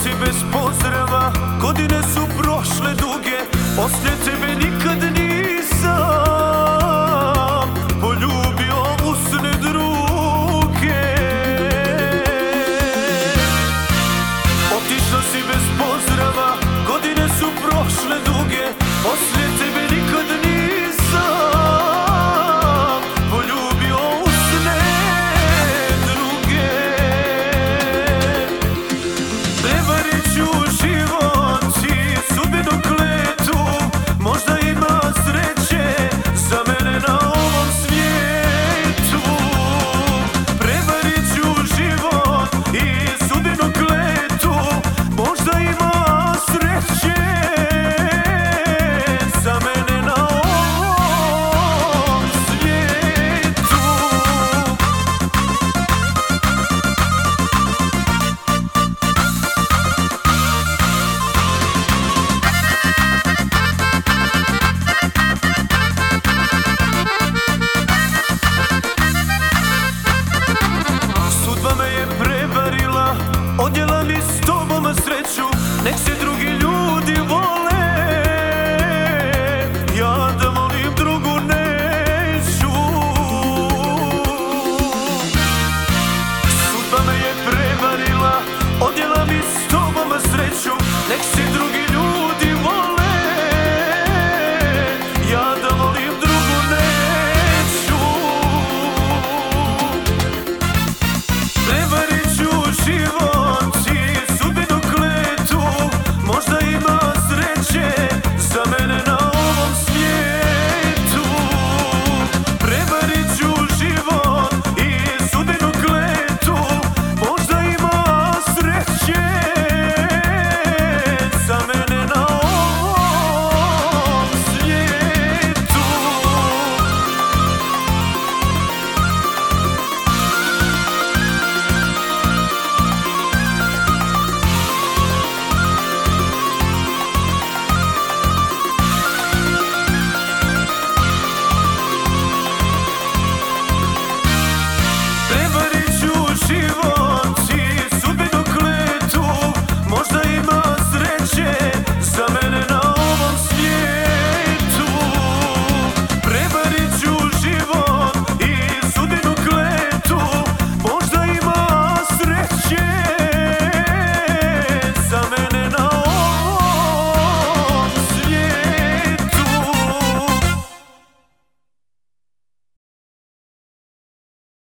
si bez pozdrava, godine su prošle duge, poslije tebe nikad nisam poljubio usne druge. Otišla si bez pozdrava, godine su prošle duge, poslije tebe nikad nisam poljubio usne druge. Prevarit ću život i sudbinu kletu, možda ima sreće za mene na ovom svijetu. Prevarit ću život i sudbinu kletu, možda ima sreće za mene na ovom svijetu. Sudba me je prevarila, odnijela mi s tobom sreću, nek se drugi